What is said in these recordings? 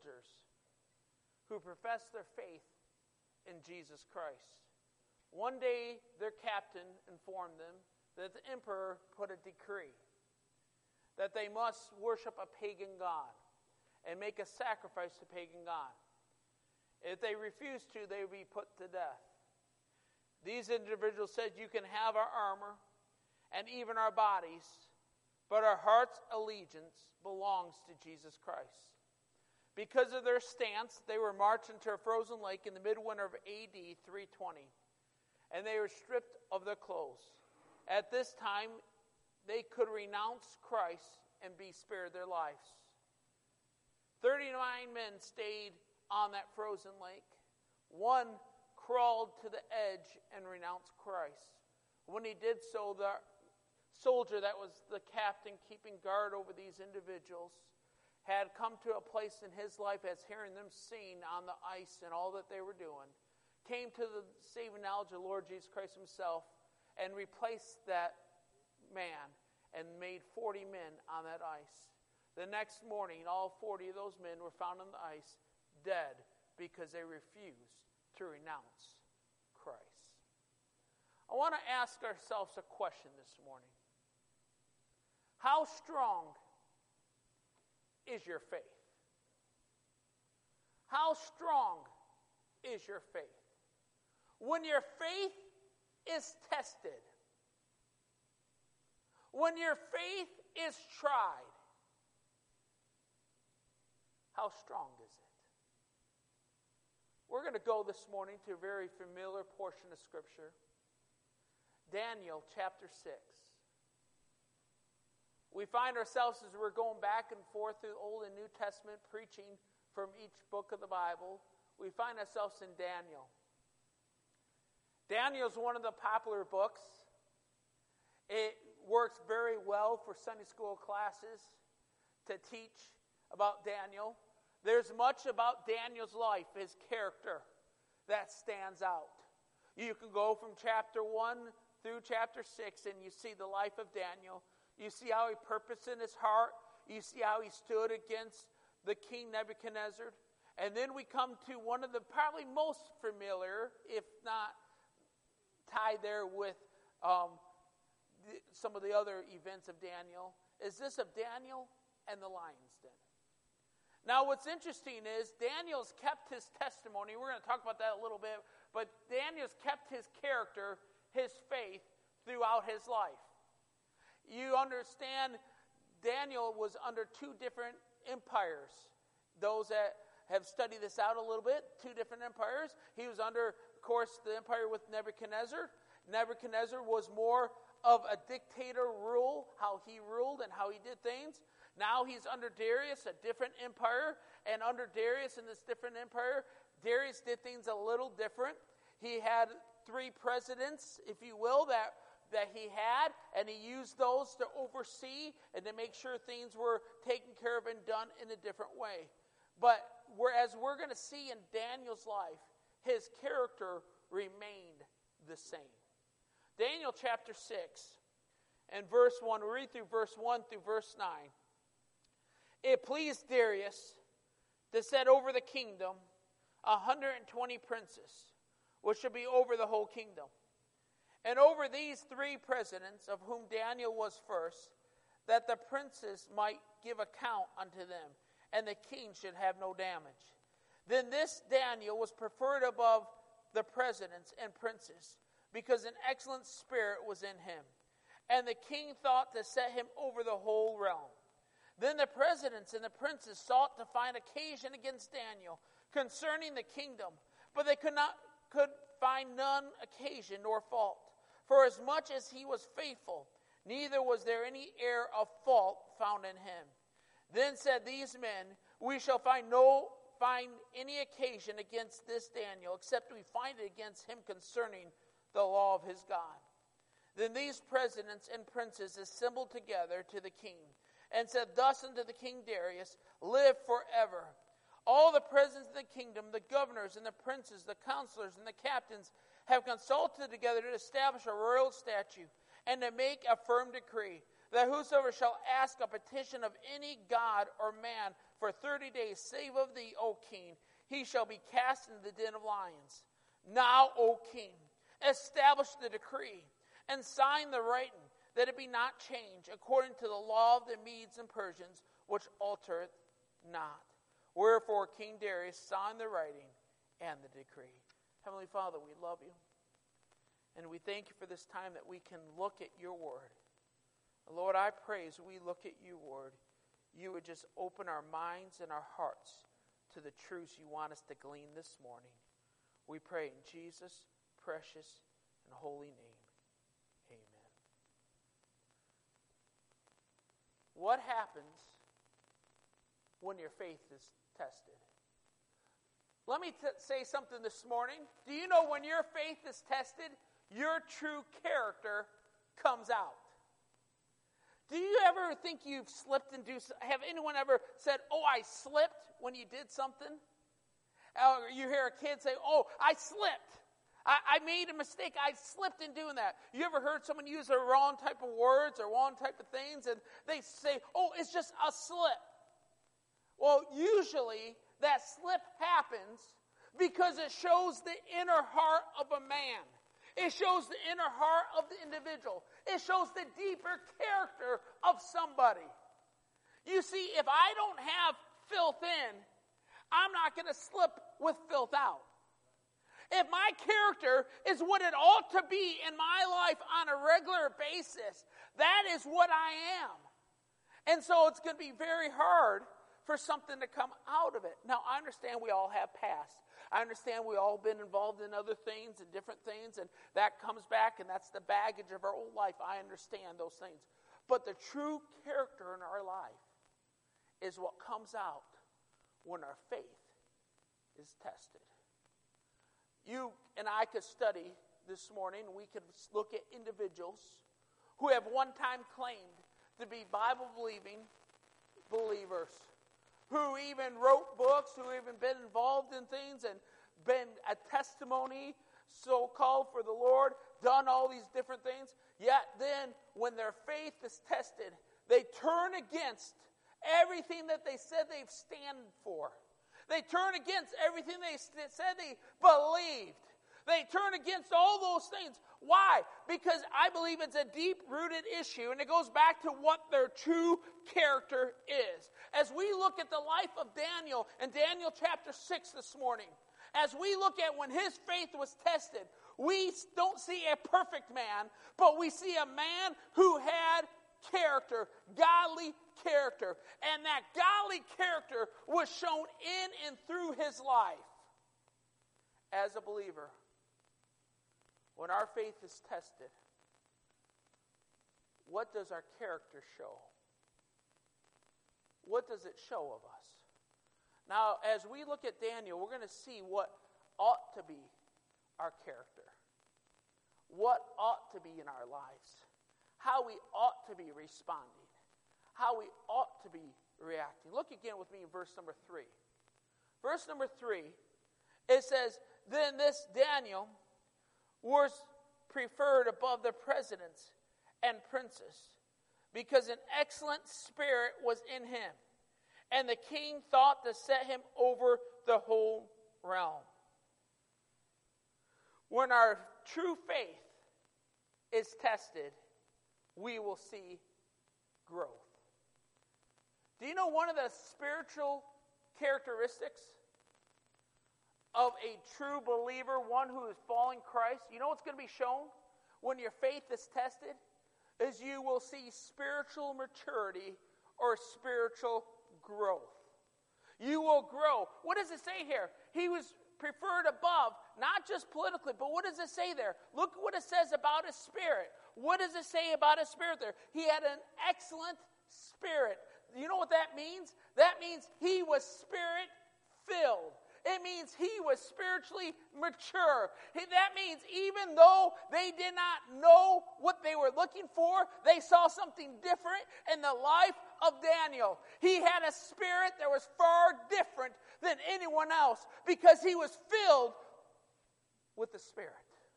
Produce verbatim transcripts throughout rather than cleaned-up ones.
soldiers who professed their faith in Jesus Christ. One day, their captain informed them that the emperor put a decree that they must worship a pagan god and make a sacrifice to pagan god. If they refused to, they would be put to death. These individuals said, you can have our armor and even our bodies, but our heart's allegiance belongs to Jesus Christ. Because of their stance, they were marched into a frozen lake in the midwinter of A D three twenty, and they were stripped of their clothes. At this time, they could renounce Christ and be spared their lives. thirty-nine men stayed on that frozen lake. One crawled to the edge and renounced Christ. When he did so, the soldier that was the captain keeping guard over these individuals had come to a place in his life as hearing them sing on the ice and all that they were doing, came to the saving knowledge of the Lord Jesus Christ himself and replaced that man and made forty men on that ice. The next morning, all forty of those men were found on the ice dead because they refused to renounce Christ. I want to ask ourselves a question this morning. How strong is your faith? How strong is your faith? When your faith is tested, when your faith is tried, how strong is it? We're going to go this morning to a very familiar portion of Scripture. Daniel chapter six. We find ourselves as we're going back and forth through the Old and New Testament, preaching from each book of the Bible. We find ourselves in Daniel. Daniel is one of the popular books. It works very well for Sunday school classes to teach about Daniel. There's much about Daniel's life, his character, that stands out. You can go from chapter one through chapter six and you see the life of Daniel. You see how he purposed in his heart. You see how he stood against the king Nebuchadnezzar. And then we come to one of the probably most familiar, if not tied there with um, the, some of the other events of Daniel, is this of Daniel and the lion's den. Now what's interesting is Daniel's kept his testimony. We're going to talk about that a little bit. But Daniel's kept his character, his faith, throughout his life. You understand, Daniel was under two different empires. Those that have studied this out a little bit, two different empires. He was under, of course, the empire with Nebuchadnezzar. Nebuchadnezzar was more of a dictator rule, how he ruled and how he did things. Now he's under Darius, a different empire. And under Darius in this different empire, Darius did things a little different. He had three presidents, if you will, that that he had, and he used those to oversee and to make sure things were taken care of and done in a different way. But whereas we're going to see in Daniel's life, his character remained the same. Daniel chapter six and verse one, we read through verse one through verse nine. It pleased Darius to set over the kingdom one hundred twenty princes, which should be over the whole kingdom. And over these three presidents, of whom Daniel was first, that the princes might give account unto them, and the king should have no damage. Then this Daniel was preferred above the presidents and princes, because an excellent spirit was in him. And the king thought to set him over the whole realm. Then the presidents and the princes sought to find occasion against Daniel concerning the kingdom, but they could not could find none occasion nor fault. For as much as he was faithful, neither was there any air of fault found in him. Then said these men, we shall find no find any occasion against this Daniel, except we find it against him concerning the law of his God. Then these presidents and princes assembled together to the king, and said thus unto the king Darius, live forever. All the presidents of the kingdom, the governors and the princes, the counselors and the captains, have consulted together to establish a royal statute and to make a firm decree that whosoever shall ask a petition of any god or man for thirty days, save of thee, O king, he shall be cast into the den of lions. Now, O king, establish the decree, and sign the writing, that it be not changed, according to the law of the Medes and Persians, which altereth not. Wherefore King Darius signed the writing and the decree. Heavenly Father, we love you. And we thank you for this time that we can look at your word. Lord, I pray as we look at your word, you would just open our minds and our hearts to the truths you want us to glean this morning. We pray in Jesus' precious and holy name. Amen. What happens when your faith is tested? Let me t- say something this morning. Do you know when your faith is tested, your true character comes out? Do you ever think you've slipped and do? Have anyone ever said, "Oh, I slipped" when you did something? Or you hear a kid say, "Oh, I slipped. I, I made a mistake. I slipped in doing that." You ever heard someone use the wrong type of words or wrong type of things, and they say, "Oh, it's just a slip"? Well, usually that slip happens because it shows the inner heart of a man. It shows the inner heart of the individual. It shows the deeper character of somebody. You see, if I don't have filth in, I'm not going to slip with filth out. If my character is what it ought to be in my life on a regular basis, that is what I am. And so it's going to be very hard for something to come out of it. Now, I understand we all have past. I understand we all been involved in other things and different things, and that comes back, and that's the baggage of our old life. I understand those things. But the true character in our life is what comes out when our faith is tested. You and I could study this morning. We could look at individuals who have one time claimed to be Bible-believing believers, who even wrote books, who even been involved in things and been a testimony, so-called, for the Lord, done all these different things. Yet then, when their faith is tested, they turn against everything that they said they've stand for. They turn against everything they said they believed. They turn against all those things. Why? Because I believe it's a deep-rooted issue, and it goes back to what their true character is. As we look at the life of Daniel in Daniel chapter six this morning, as we look at when his faith was tested, we don't see a perfect man, but we see a man who had character, godly character. And that godly character was shown in and through his life as a believer. When our faith is tested, what does our character show? What does it show of us? Now, as we look at Daniel, we're going to see what ought to be our character. What ought to be in our lives. How we ought to be responding. How we ought to be reacting. Look again with me in verse number three. Verse number three, it says, "Then this Daniel was preferred above the presidents and princes, because an excellent spirit was in him, and the king thought to set him over the whole realm." When our true faith is tested, we will see growth. Do you know one of the spiritual characteristics of a true believer, one who is following Christ? You know what's going to be shown when your faith is tested? Is you will see spiritual maturity or spiritual growth. You will grow. What does it say here? He was preferred above, not just politically, but what does it say there? Look what it says about his spirit. What does it say about his spirit there? He had an excellent spirit. You know what that means? That means he was spirit-filled. It means he was spiritually mature. That means even though they did not know what they were looking for, they saw something different in the life of Daniel. He had a spirit that was far different than anyone else because he was filled with the Spirit.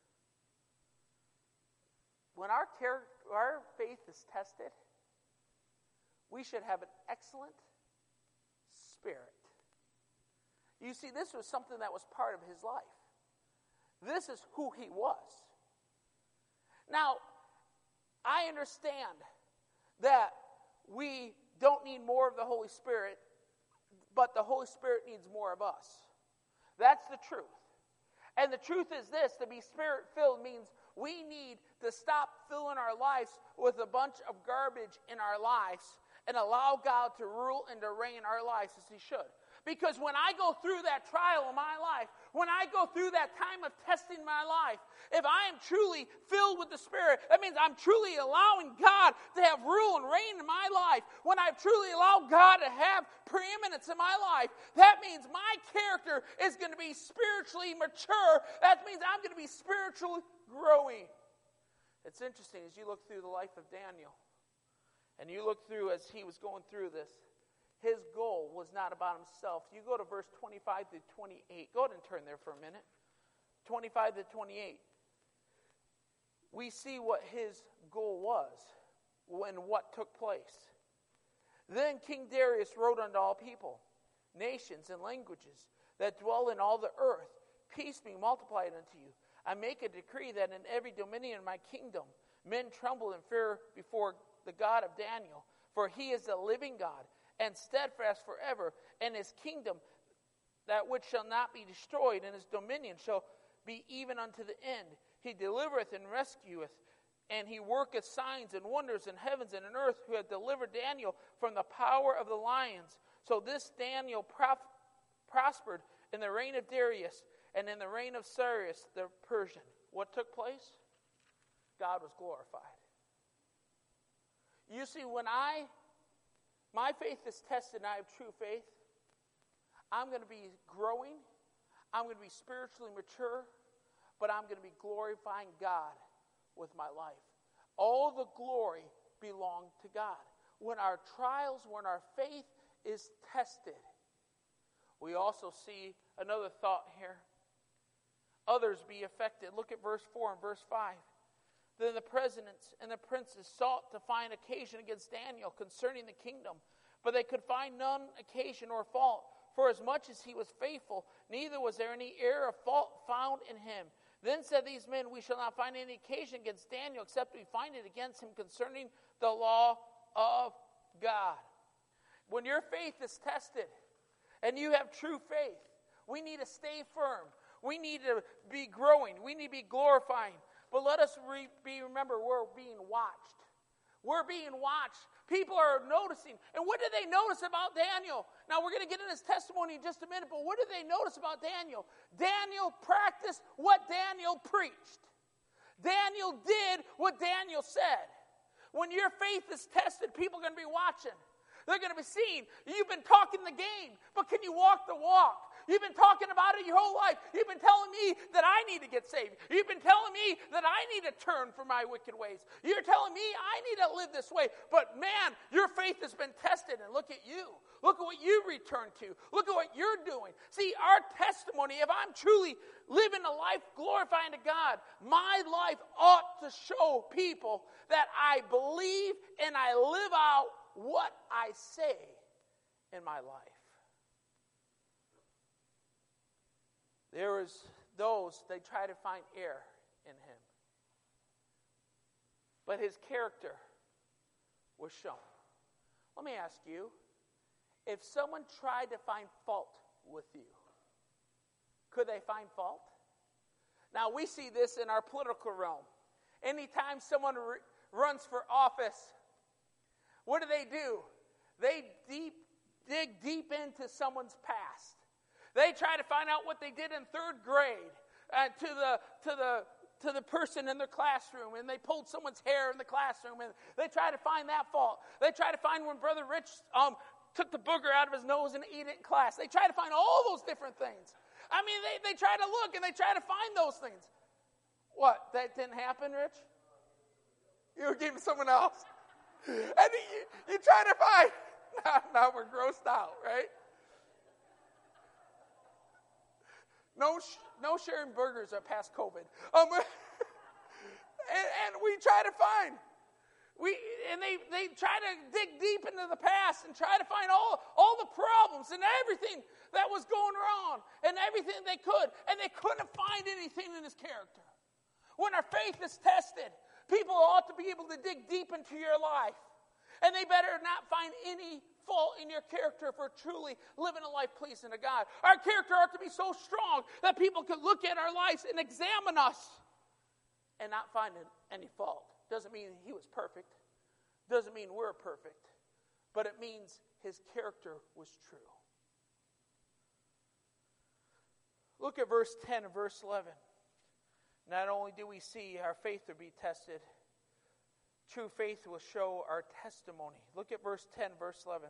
When our, char- our faith is tested, we should have an excellent Spirit. You see, this was something that was part of his life. This is who he was. Now, I understand that we don't need more of the Holy Spirit, but the Holy Spirit needs more of us. That's the truth. And the truth is this, to be Spirit-filled means we need to stop filling our lives with a bunch of garbage in our lives and allow God to rule and to reign our lives as he should. Because when I go through that trial in my life, when I go through that time of testing my life, if I am truly filled with the Spirit, that means I'm truly allowing God to have rule and reign in my life. When I truly allow God to have preeminence in my life, that means my character is going to be spiritually mature. That means I'm going to be spiritually growing. It's interesting as you look through the life of Daniel, and you look through as he was going through this, his goal was not about himself. You go to verse twenty-five to twenty-eight. Go ahead and turn there for a minute. twenty-five to twenty-eight. We see what his goal was when what took place. Then King Darius wrote unto all people, nations, and languages that dwell in all the earth, peace be multiplied unto you. I make a decree that in every dominion of my kingdom men tremble and fear before the God of Daniel, for he is the living God, and steadfast forever, and his kingdom, that which shall not be destroyed, and his dominion shall be even unto the end. He delivereth and rescueth, and he worketh signs and wonders in heavens and in earth, who hath delivered Daniel from the power of the lions. So this Daniel prof- prospered in the reign of Darius, and in the reign of Cyrus the Persian. What took place? God was glorified. You see, when I My faith is tested and I have true faith, I'm going to be growing, I'm going to be spiritually mature, but I'm going to be glorifying God with my life. All the glory belongs to God. When our trials, when our faith is tested, we also see another thought here. Others be affected. Look at verse four and verse five. Then the presidents and the princes sought to find occasion against Daniel concerning the kingdom, but they could find none occasion or fault, for as much as he was faithful, neither was there any error of fault found in him. Then said these men, we shall not find any occasion against Daniel, except we find it against him concerning the law of God. When your faith is tested, and you have true faith, we need to stay firm. We need to be growing. We need to be glorifying. But let us re- be remember, we're being watched. We're being watched. People are noticing. And what did they notice about Daniel? Now, we're going to get in his testimony in just a minute, but what did they notice about Daniel? Daniel practiced what Daniel preached. Daniel did what Daniel said. When your faith is tested, people are going to be watching. They're going to be seeing. You've been talking the game, but can you walk the walk? You've been talking about it your whole life. You've been telling me that I need to get saved. You've been telling me that I need to turn from my wicked ways. You're telling me I need to live this way. But man, your faith has been tested, and look at you. Look at what you return to. Look at what you're doing. See, our testimony, if I'm truly living a life glorifying to God, my life ought to show people that I believe and I live out what I say in my life. There was those, they try to find error in him. But his character was shown. Let me ask you, if someone tried to find fault with you, could they find fault? Now, we see this in our political realm. Anytime someone re- runs for office, what do they do? They deep, dig deep into someone's past. They try to find out what they did in third grade uh, to the to the to the person in their classroom, and they pulled someone's hair in the classroom, and they try to find that fault. They try to find when Brother Rich um, took the booger out of his nose and ate it in class. They try to find all those different things. I mean, they, they try to look and they try to find those things. What? That didn't happen, Rich? You were giving someone else. And you, you try to find. Now, now we're grossed out, right? No, no sharing burgers are past COVID. Um, and, and we try to find. We, and they, they try to dig deep into the past and try to find all, all the problems and everything that was going wrong and everything they could. And they couldn't find anything in his character. When our faith is tested, people ought to be able to dig deep into your life. And they better not find any fault in your character for truly living a life pleasing to God. Our character ought to be so strong that people can look at our lives and examine us and not find any fault. Doesn't mean he was perfect. Doesn't mean we're perfect. But it means his character was true. Look at verse ten and verse eleven. Not only do we see our faith to be tested, true faith will show our testimony. Look at verse ten, verse eleven.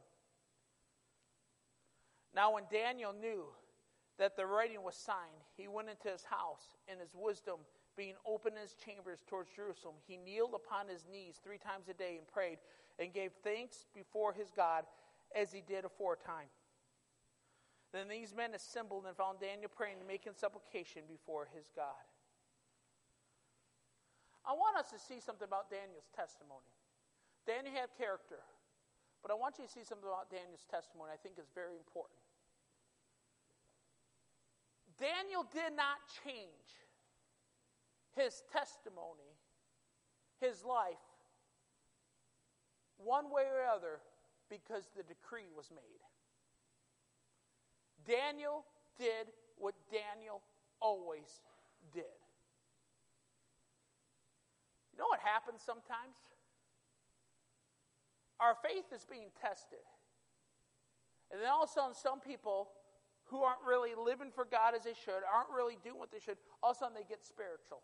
Now when Daniel knew that the writing was signed, he went into his house in his wisdom, being open in his chambers towards Jerusalem. He kneeled upon his knees three times a day and prayed and gave thanks before his God as he did aforetime. Then these men assembled and found Daniel praying and making supplication before his God. I want us to see something about Daniel's testimony. Daniel had character, but I want you to see something about Daniel's testimony I think is very important. Daniel did not change his testimony, his life, one way or other, because the decree was made. Daniel did what Daniel always did. You know what happens sometimes? Our faith is being tested. And then all of a sudden, some people who aren't really living for God as they should, aren't really doing what they should, all of a sudden they get spiritual.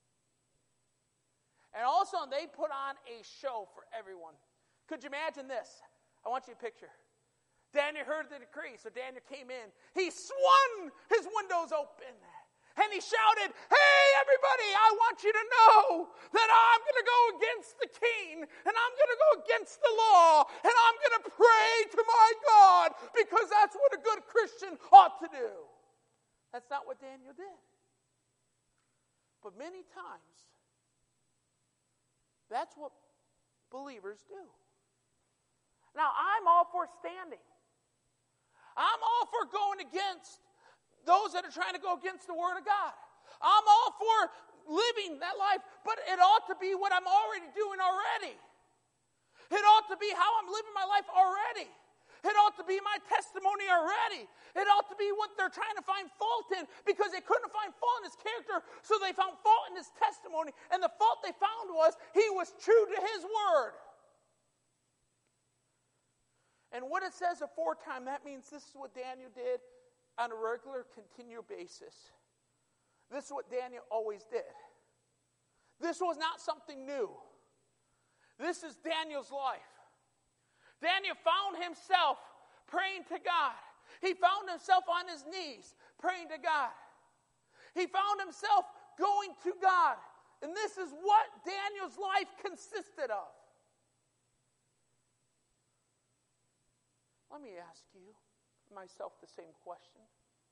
And all of a sudden, they put on a show for everyone. Could you imagine this? I want you to picture. Daniel heard the decree, so Daniel came in. He swung his windows open, and he shouted, "Hey, everybody, I want you to know that I'm going to go against the king, and I'm going to go against the law, and I'm going to pray to my God, because that's what a good Christian ought to do." That's not what Daniel did. But many times, that's what believers do. Now, I'm all for standing. I'm all for going against those that are trying to go against the Word of God. I'm all for living that life, but it ought to be what I'm already doing already. It ought to be how I'm living my life already. It ought to be my testimony already. It ought to be what they're trying to find fault in, because they couldn't find fault in his character, so they found fault in his testimony. And the fault they found was he was true to his word. And what it says aforetime, that means this is what Daniel did on a regular, continual basis. This is what Daniel always did. This was not something new. This is Daniel's life. Daniel found himself praying to God. He found himself on his knees praying to God. He found himself going to God. And this is what Daniel's life consisted of. Let me ask you, myself, the same question.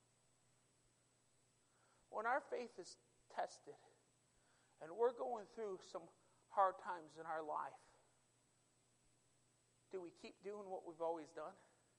When our faith is tested and we're going through some hard times in our life, do we keep doing what we've always done?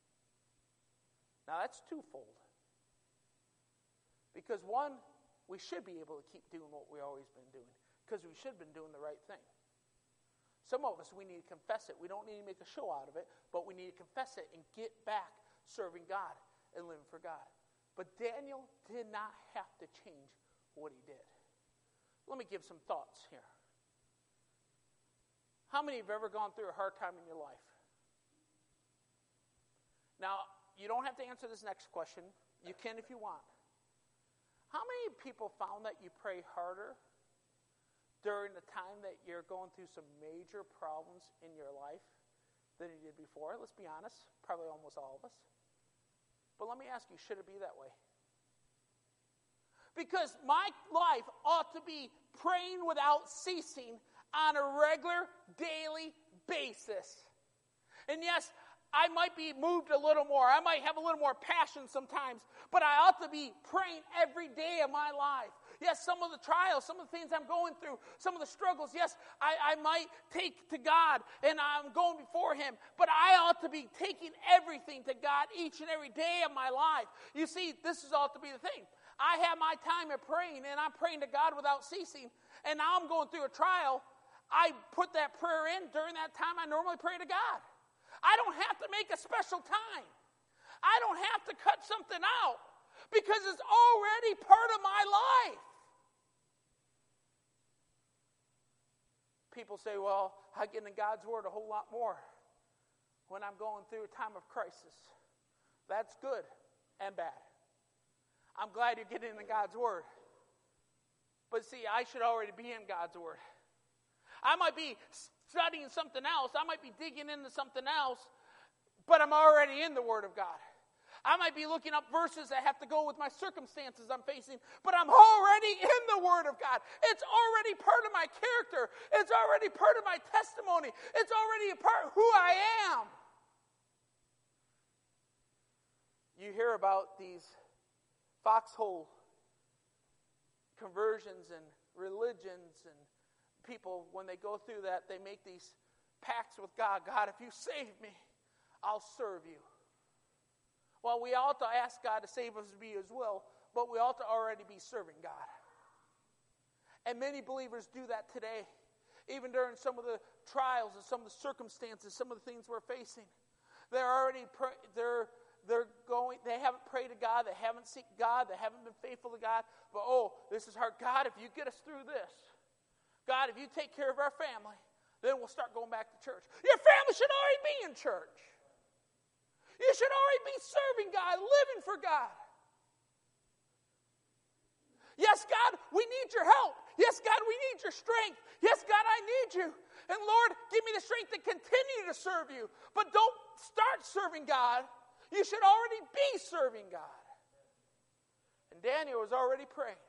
Now that's twofold. Because one, we should be able to keep doing what we've always been doing, because we should have been doing the right thing. Some of us, we need to confess it. We don't need to make a show out of it, but we need to confess it and get back serving God and living for God. But Daniel did not have to change what he did. Let me give some thoughts here. How many have ever gone through a hard time in your life? Now, you don't have to answer this next question. You can if you want. How many people found that you pray harder during the time that you're going through some major problems in your life than you did before? Let's be honest, probably almost all of us. But let me ask you, should it be that way? Because my life ought to be praying without ceasing on a regular, daily basis. And yes, I might be moved a little more. I might have a little more passion sometimes, but I ought to be praying every day of my life. Yes, some of the trials, some of the things I'm going through, some of the struggles, yes, I, I might take to God and I'm going before Him, but I ought to be taking everything to God each and every day of my life. You see, this is ought to be the thing. I have my time of praying, and I'm praying to God without ceasing, and now I'm going through a trial. I put that prayer in during that time I normally pray to God. I don't have to make a special time. I don't have to cut something out because it's already part of my life. People say, well, I get in God's Word a whole lot more when I'm going through a time of crisis. That's good and bad. I'm glad you're getting into God's Word. But see, I should already be in God's Word. I might be studying something else. I might be digging into something else, but I'm already in the Word of God. I might be looking up verses that have to go with my circumstances I'm facing, but I'm already in the Word of God. It's already part of my character. It's already part of my testimony. It's already a part of who I am. You hear about these foxhole conversions and religions, and people, when they go through that, they make these pacts with God. God, if you save me, I'll serve you. Well, we ought to ask God to save us be as well, but we ought to already be serving God. And many believers do that today, even during some of the trials and some of the circumstances, some of the things we're facing. They're already pray, they're they're going. They haven't prayed to God. They haven't sought God. They haven't been faithful to God. But oh, this is hard. God, if you get us through this, God, if you take care of our family, then we'll start going back to church. Your family should already be in church. You should already be serving God, living for God. Yes, God, we need your help. Yes, God, we need your strength. Yes, God, I need you. And Lord, give me the strength to continue to serve you. But don't start serving God. You should already be serving God. And Daniel was already praying.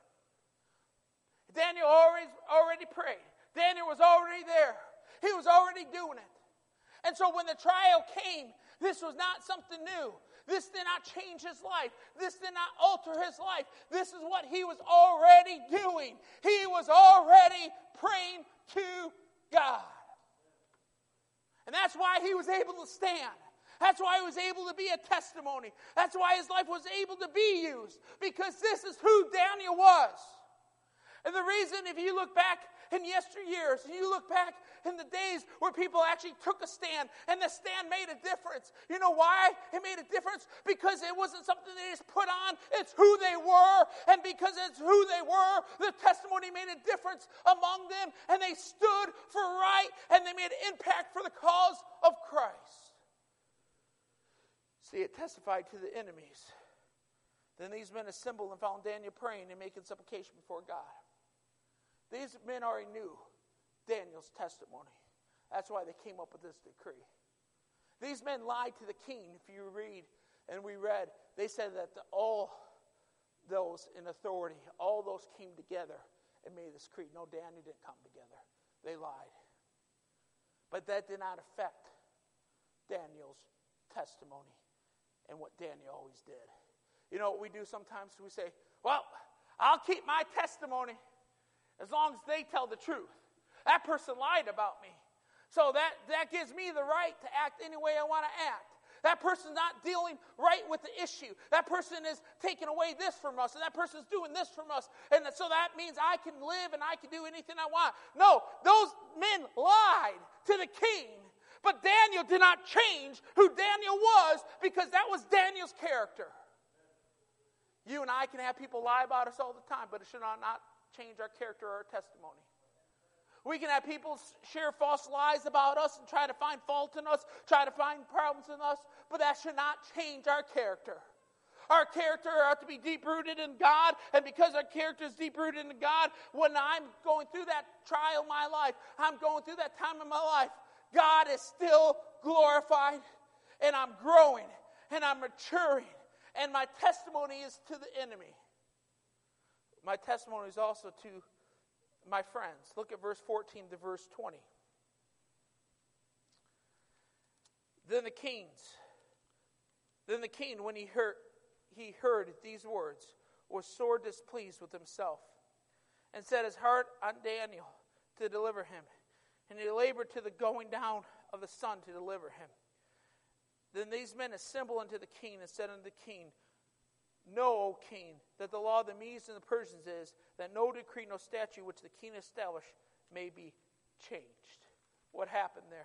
Daniel already, already prayed. Daniel was already there. He was already doing it. And so when the trial came, this was not something new. This did not change his life. This did not alter his life. This is what he was already doing. He was already praying to God. And that's why he was able to stand. That's why he was able to be a testimony. That's why his life was able to be used. Because this is who Daniel was. And the reason, if you look back in yesteryears, and you look back in the days where people actually took a stand, and the stand made a difference. You know why it made a difference? Because it wasn't something they just put on. It's who they were. And because it's who they were, the testimony made a difference among them. And they stood for right, and they made an impact for the cause of Christ. See, it testified to the enemies. Then these men assembled and found Daniel praying and making supplication before God. These men already knew Daniel's testimony. That's why they came up with this decree. These men lied to the king. If you read, and we read, they said that the, all those in authority, all those came together and made this decree. No, Daniel didn't come together. They lied. But that did not affect Daniel's testimony and what Daniel always did. You know what we do sometimes? We say, well, I'll keep my testimony as long as they tell the truth. That person lied about me. So that, that gives me the right to act any way I want to act. That person's not dealing right with the issue. That person is taking away this from us, and that person's doing this from us. And so that means I can live and I can do anything I want. No, those men lied to the king. But Daniel did not change who Daniel was, because that was Daniel's character. You and I can have people lie about us all the time, but it should not, not change our character or our testimony. We can have people share false lies about us and try to find fault in us, try to find problems in us, but that should not change our character. Our character ought to be deep-rooted in God, and because our character is deep-rooted in God, when I'm going through that trial in my life, I'm going through that time in my life, God is still glorified, and I'm growing, and I'm maturing, and my testimony is to the enemy. My testimony is also to my friends. Look at verse fourteen to verse twenty. Then the kings, then the king, when he heard, he heard these words, was sore displeased with himself, and set his heart on Daniel to deliver him. And he labored to the going down of the sun to deliver him. Then these men assembled unto the king and said unto the king, Know, O king, that the law of the Medes and the Persians is that no decree, no statute which the king established may be changed. What happened there?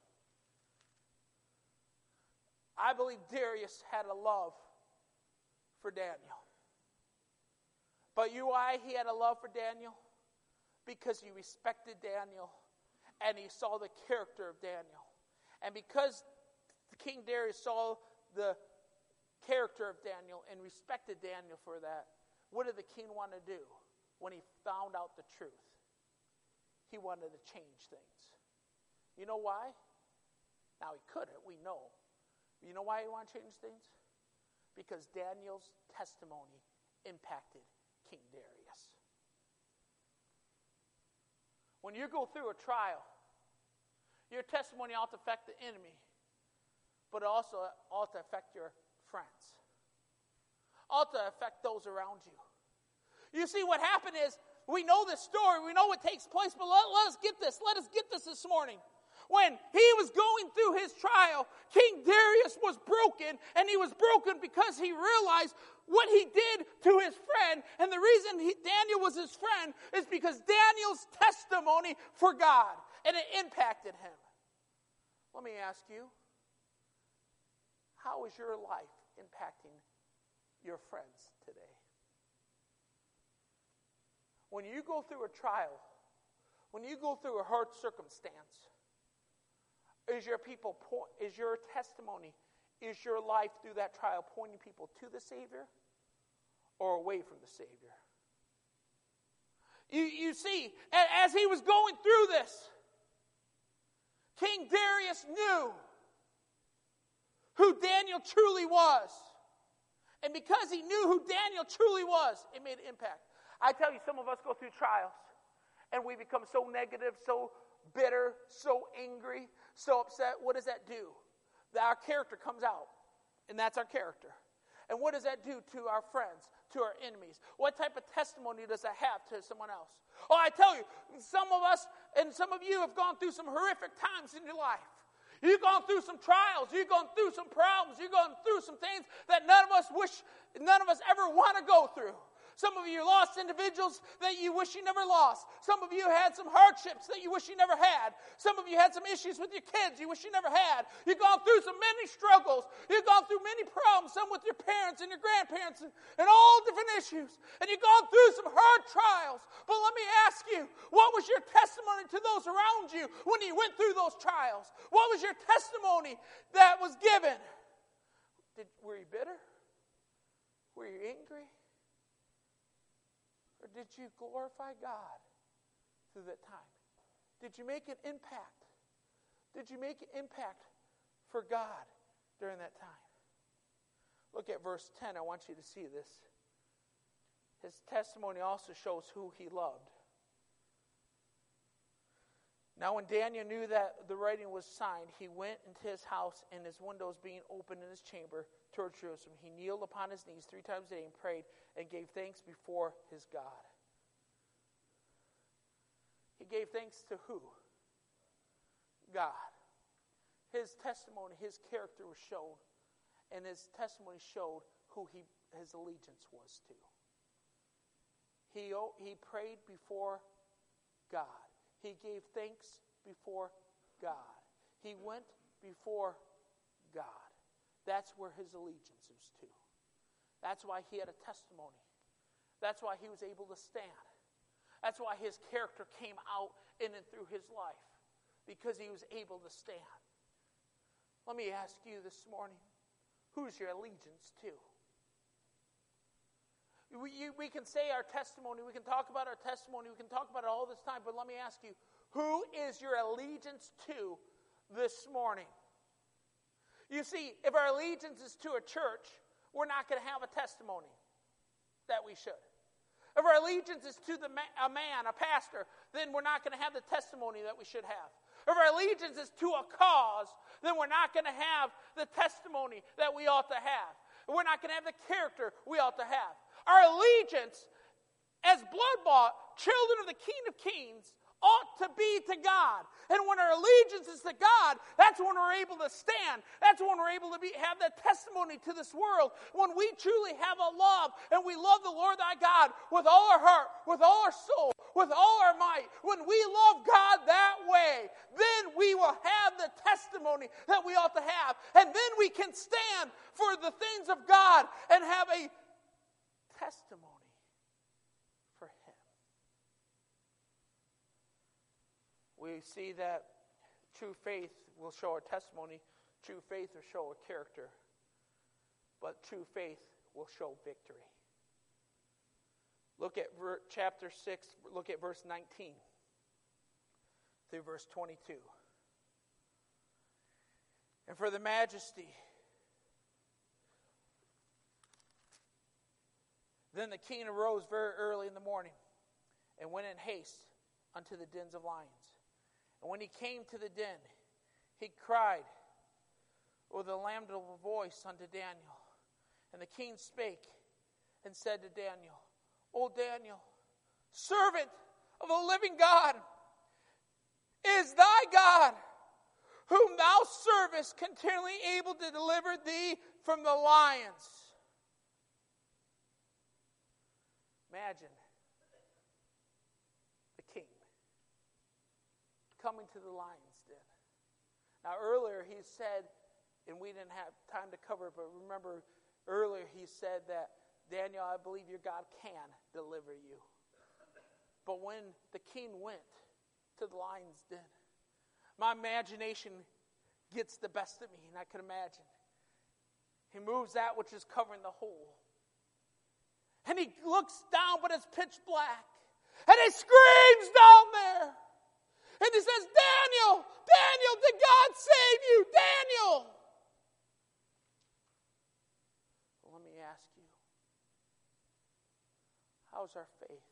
I believe Darius had a love for Daniel. But you know why he had a love for Daniel? Because he respected Daniel and he saw the character of Daniel. And because King Darius saw the character of Daniel and respected Daniel for that, what did the king want to do when he found out the truth? He wanted to change things. You know why? Now he couldn't, we know. You know why he wanted to change things? Because Daniel's testimony impacted King Darius. When you go through a trial, your testimony ought to affect the enemy, but it also ought to affect your friends. Ought to affect those around you. You see, what happened is, we know this story, we know what takes place, but let, let us get this, let us get this this morning. When he was going through his trial, King Darius was broken, and he was broken because he realized what he did to his friend. And the reason he, Daniel was his friend is because Daniel's testimony for God, and it impacted him. Let me ask you, how is your life impacting your friends today? When you go through a trial, when you go through a hard circumstance, is your people is your testimony, is your life through that trial pointing people to the Savior or away from the Savior? You, you see, as he was going through this, King Darius knew who Daniel truly was. And because he knew who Daniel truly was, it made an impact. I tell you, some of us go through trials, and we become so negative, so bitter, so angry, so upset. What does that do? That our character comes out, and that's our character. And what does that do to our friends, to our enemies? What type of testimony does that have to someone else? Oh, I tell you, some of us and some of you have gone through some horrific times in your life. You've gone through some trials. You've gone through some problems. You've gone through some things that none of us wish, none of us ever want to go through. Some of you lost individuals that you wish you never lost. Some of you had some hardships that you wish you never had. Some of you had some issues with your kids you wish you never had. You've gone through so many struggles. You've gone through many problems, some with your parents and your grandparents and, and all different issues. And you've gone through some hard trials. But let me ask you, what was your testimony to those around you when you went through those trials? What was your testimony that was given? Did, were you bitter? Were you angry? Or did you glorify God through that time? Did you make an impact? Did you make an impact for God during that time? Look at verse ten. I want you to see this. His testimony also shows who he loved. Now when Daniel knew that the writing was signed, he went into his house, and his windows being opened in his chamber toward Jerusalem, he kneeled upon his knees three times a day and prayed and gave thanks before his God. He gave thanks to who? God. His testimony, his character was shown, and his testimony showed who he, his allegiance was to. He, he prayed before God. He gave thanks before God. He went before God. That's where his allegiance is to. That's why he had a testimony. That's why he was able to stand. That's why his character came out in and through his life, because he was able to stand. Let me ask you this morning, who's your allegiance to? We, you, we can say our testimony, we can talk about our testimony, we can talk about it all this time, but let me ask you, who is your allegiance to this morning? You see, if our allegiance is to a church, we're not going to have a testimony that we should. If our allegiance is to the ma- a man, a pastor, then we're not going to have the testimony that we should have. if our allegiance is to a cause, then we're not going to have the testimony that we ought to have. We're not going to have the character we ought to have. Our allegiance, as blood-bought children of the King of Kings, ought to be to God. And when our allegiance is to God, that's when we're able to stand. That's when we're able to be, have that testimony to this world. When we truly have a love, and we love the Lord thy God with all our heart, with all our soul, with all our might. When we love God that way, then we will have the testimony that we ought to have. And then we can stand for the things of God and have a testimony. We see that true faith will show a testimony, true faith will show a character, but true faith will show victory. Look at ver- chapter six, look at verse nineteen through verse twenty-two. And for the majesty, then the king arose very early in the morning and went in haste unto the dens of lions. And when he came to the den, he cried with a lamentable voice unto Daniel. And the king spake and said to Daniel, O Daniel, servant of the living God, is thy God, whom thou servest, continually able to deliver thee from the lions? Imagine the king coming to the lion's den. Now earlier he said, and we didn't have time to cover it, but remember earlier he said that, Daniel, I believe your God can deliver you. But when the king went to the lion's den, my imagination gets the best of me, and I can imagine. He moves that which is covering the hole. And he looks down, but it's pitch black. And he screams down there. And he says, Daniel, Daniel, did God save you? Daniel. Well, let me ask you, how's our faith?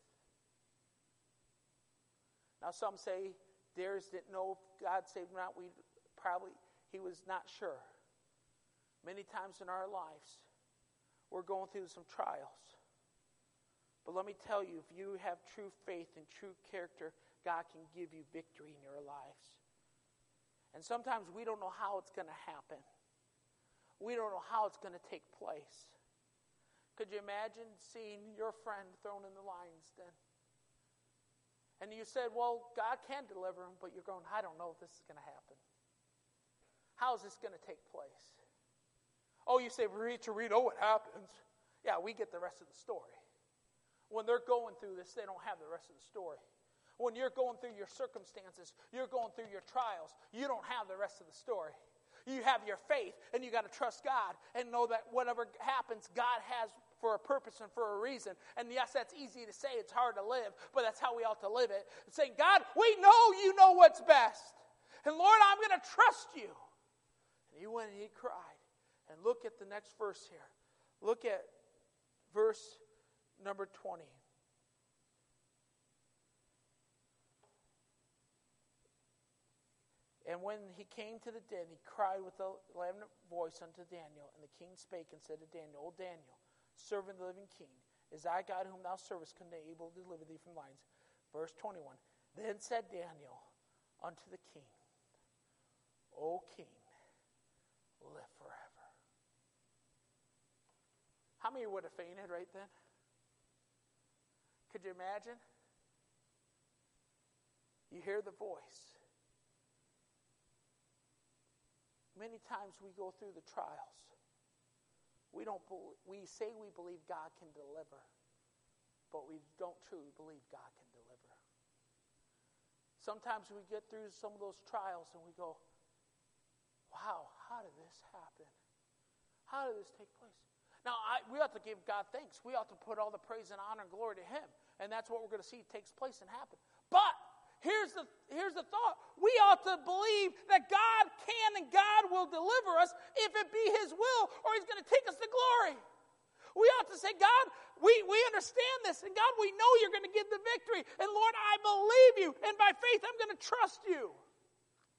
Now some say Darius didn't know if God saved him or not. We probably, he was not sure. Many times in our lives, we're going through some trials. But let me tell you, if you have true faith and true character, God can give you victory in your lives. And sometimes we don't know how it's going to happen. We don't know how it's going to take place. Could you imagine seeing your friend thrown in the lion's den? And you said, well, God can deliver him, but you're going, I don't know if this is going to happen. How is this going to take place? Oh, you say, Rita, Rita, oh, what happens? Yeah, we get the rest of the story. When they're going through this, they don't have the rest of the story. When you're going through your circumstances, you're going through your trials, you don't have the rest of the story. You have your faith, and you got to trust God and know that whatever happens, God has for a purpose and for a reason. And yes, that's easy to say, it's hard to live, but that's how we ought to live it. Saying, God, we know you know what's best. And Lord, I'm going to trust you. And he went and he cried. And look at the next verse here. Look at verse number twenty. And when he came to the den, he cried with a lament voice unto Daniel. And the king spake and said to Daniel, O Daniel, servant of the living king, is thy God whom thou servest able to deliver thee from lions? Verse twenty-one. Then said Daniel unto the king, O king, live forever. How many would have fainted right then? Could you imagine? You hear the voice. Many times we go through the trials. We don't. We say we believe God can deliver, but we don't truly believe God can deliver. Sometimes we get through some of those trials and we go, wow, how did this happen? How did this take place? Now, I, we ought to give God thanks. We ought to put all the praise and honor and glory to Him. And that's what we're going to see takes place and happen. But here's the, here's the thought. We ought to believe that God can and God will deliver us if it be His will, or He's going to take us to glory. We ought to say, God, we, we understand this. And God, we know you're going to give the victory. And Lord, I believe you. And by faith, I'm going to trust you.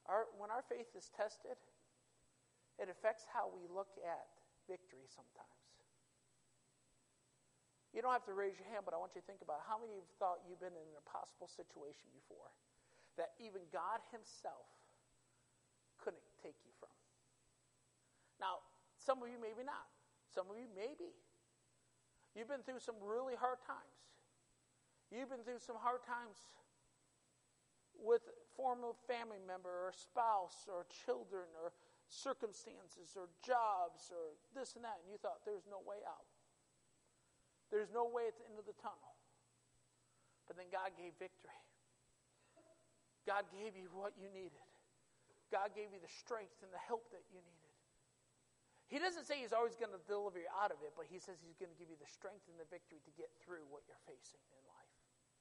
Our, when our faith is tested, it affects how we look at victory sometimes. You don't have to raise your hand, but I want you to think about how many of you thought you've been in an impossible situation before that even God himself couldn't take you from. Now, some of you maybe not. Some of you maybe. You've been through some really hard times. You've been through some hard times with former family member or spouse or children or circumstances or jobs or this and that, and you thought there's no way out. There's no way at the end of the tunnel. But then God gave victory. God gave you what you needed. God gave you the strength and the help that you needed. He doesn't say he's always going to deliver you out of it, but he says he's going to give you the strength and the victory to get through what you're facing in life.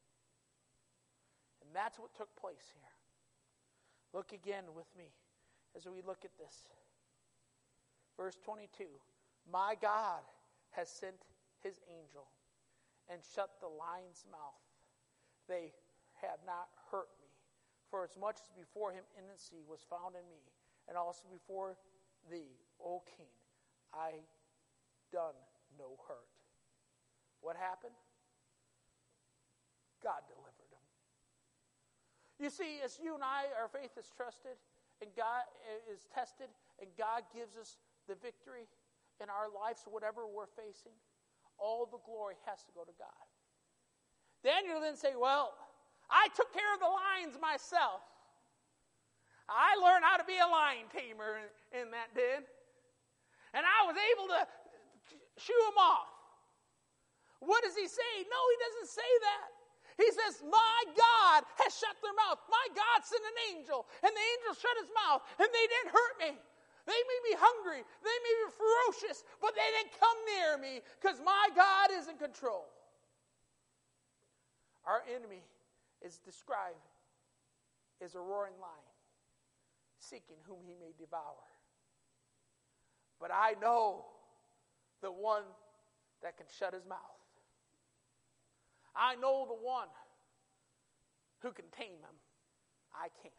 And that's what took place here. Look again with me as we look at this. Verse twenty-two. My God has sent his angel and shut the lion's mouth. They have not hurt me. For as much as before him innocency was found in me, and also before thee, O king, I done no hurt. What happened? God delivered him. You see, as you and I, our faith is trusted, and God is tested, and God gives us the victory in our lives, whatever we're facing, all the glory has to go to God. Daniel didn't say, well, I took care of the lions myself. I learned how to be a lion tamer in, in that den. And I was able to shoo them off. What does he say? No, he doesn't say that. He says, my God has shut their mouth. My God sent an angel, and the angel shut his mouth, and they didn't hurt me. They may be hungry, they may be ferocious, but they didn't come near me because my God is in control. Our enemy is described as a roaring lion, seeking whom he may devour. But I know the one that can shut his mouth. I know the one who can tame him. I can't.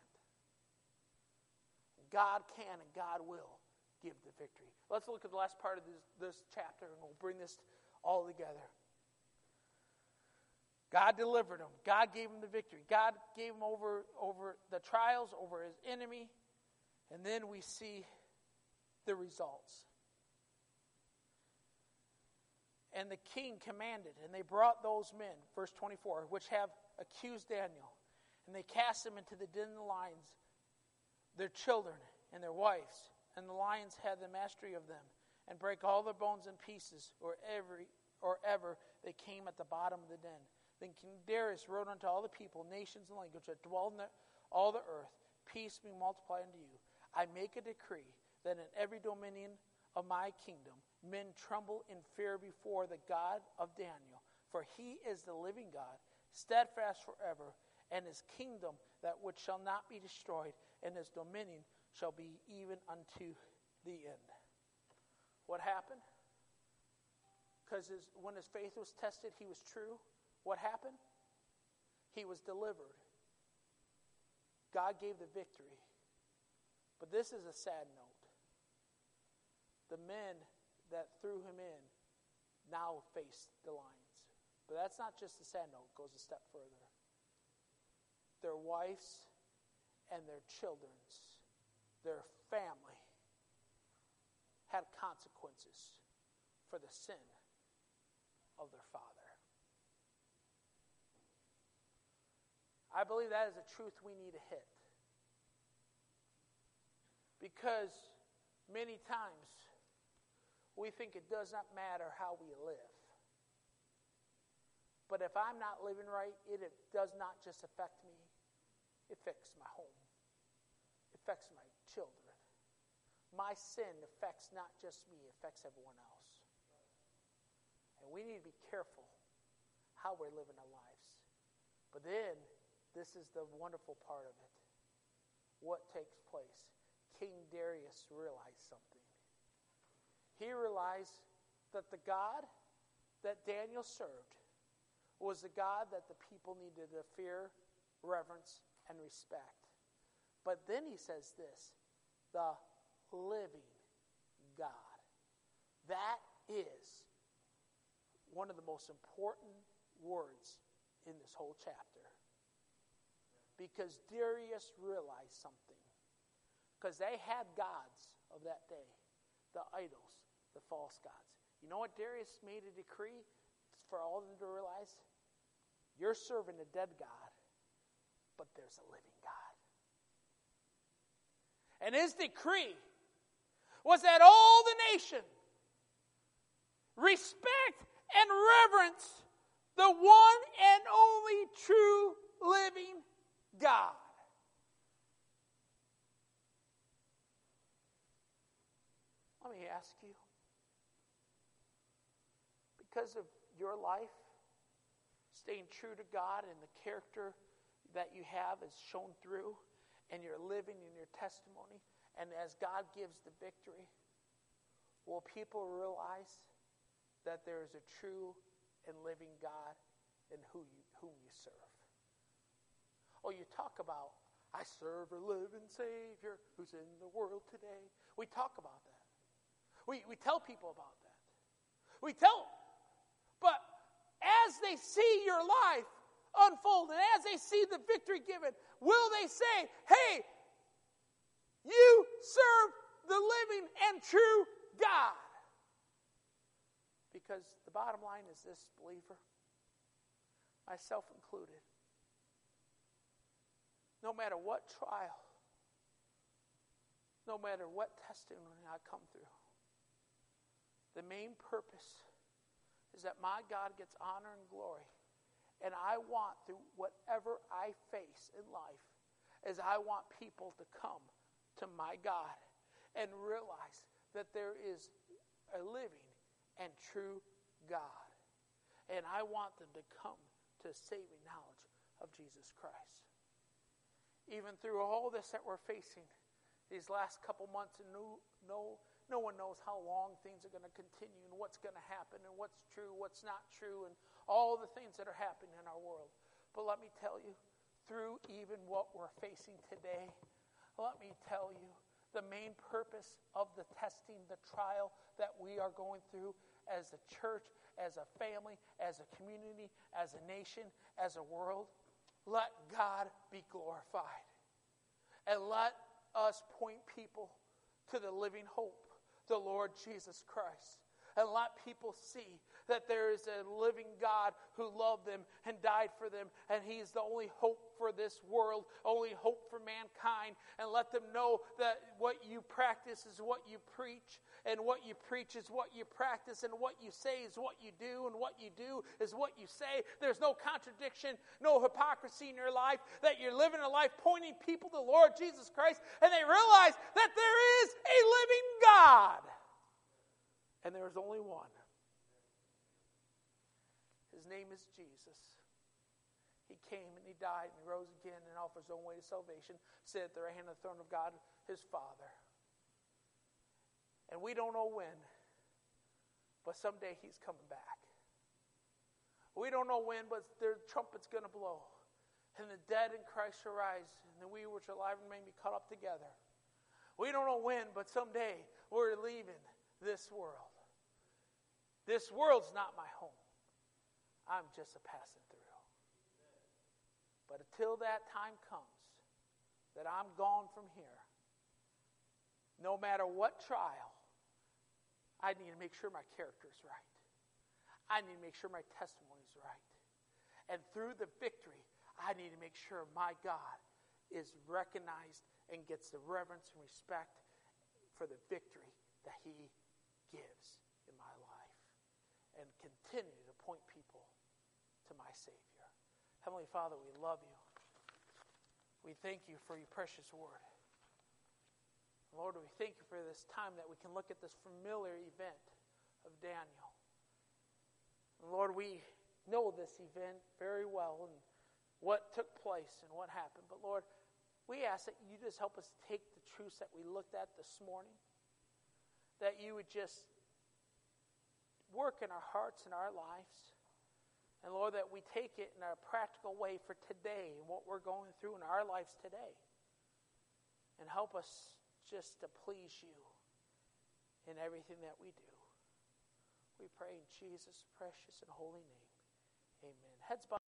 God can and God will give the victory. Let's look at the last part of this, this chapter, and we'll bring this all together. God delivered him. God gave him the victory. God gave him over, over the trials, over his enemy. And then we see the results. And the king commanded, and they brought those men, verse twenty-four, which have accused Daniel. And they cast them into the den of the lions, their children and their wives. And the lions had the mastery of them, and break all their bones in pieces, or every or ever they came at the bottom of the den. Then King Darius wrote unto all the people, nations, and languages that dwell in the, all the earth, peace be multiplied unto you. I make a decree that in every dominion of my kingdom men tremble in fear before the God of Daniel. For he is the living God, steadfast forever, and his kingdom that which shall not be destroyed, and his dominion shall be even unto the end. What happened? Because when his faith was tested, he was true. What happened? He was delivered. God gave the victory. But this is a sad note. The men that threw him in now face the lions. But that's not just a sad note. It goes a step further. Their wives and their children's, their family, had consequences for the sin of their father. I believe that is a truth we need to hit. Because many times we think it does not matter how we live. But if I'm not living right, it, it does not just affect me. It affects my home. It affects my children. My sin affects not just me, it affects everyone else. And we need to be careful how we're living our lives. But then, this is the wonderful part of it. What takes place? King Darius realized something. He realized that the God that Daniel served was the God that the people needed to fear, reverence, and respect. But then he says this, the living God. That is one of the most important words in this whole chapter. Because Darius realized something. Because they had gods of that day, the idols, the false gods. You know what Darius made a decree for all of them to realize? You're serving a dead God, but there's a living God. And his decree was that all the nation respect and reverence the one and only true living God. Let me ask you, because of your life, staying true to God and the character that you have is shown through, and you're living in your testimony, and as God gives the victory, will people realize that there is a true and living God in who you, whom you serve? Oh, you talk about, I serve a living Savior who's in the world today. We talk about that. We, we tell people about that. We tell them. But as they see your life unfold and as they see the victory given, will they say, hey, you serve the living and true God? Because the bottom line is this, believer, myself included, no matter what trial, no matter what testimony I come through, the main purpose is that my God gets honor and glory. And I want, through whatever I face in life, is I want people to come to my God and realize that there is a living and true God. And I want them to come to saving knowledge of Jesus Christ. Even through all this that we're facing these last couple months, and no, no, no one knows how long things are going to continue and what's going to happen and what's true, what's not true, and all the things that are happening in our world. But let me tell you, through even what we're facing today, let me tell you, the main purpose of the testing, the trial that we are going through as a church, as a family, as a community, as a nation, as a world, let God be glorified. And let us point people to the living hope, the Lord Jesus Christ. And let people see that there is a living God who loved them and died for them. And He's the only hope for this world, only hope for mankind. And let them know that what you practice is what you preach. And what you preach is what you practice. And what you say is what you do. And what you do is what you say. There's no contradiction, no hypocrisy in your life. That you're living a life pointing people to the Lord Jesus Christ. And they realize that there is a living God. And there is only one. His name is Jesus. He came and He died and He rose again and offers His own way to salvation. Sit at the right hand of the throne of God, His Father. And we don't know when, but someday He's coming back. We don't know when, but the trumpet's going to blow. And the dead in Christ shall rise, and we which are alive and remain be caught up together. We don't know when, but someday we're leaving this world. This world's not my home. I'm just a passing through. But until that time comes, that I'm gone from here, no matter what trial, I need to make sure my character is right. I need to make sure my testimony is right. And through the victory, I need to make sure my God is recognized and gets the reverence and respect for the victory that He gives in my life, and continue to point people to my Savior. Heavenly Father, we love You. We thank You for Your precious word. Lord, we thank You for this time that we can look at this familiar event of Daniel. And Lord, we know this event very well and what took place and what happened. But Lord, we ask that You just help us take the truths that we looked at this morning, that You would just work in our hearts and our lives. And Lord, that we take it in a practical way for today and what we're going through in our lives today. and help us just to please you in everything that we do. We pray in Jesus' precious and holy name. Amen. Heads bowed.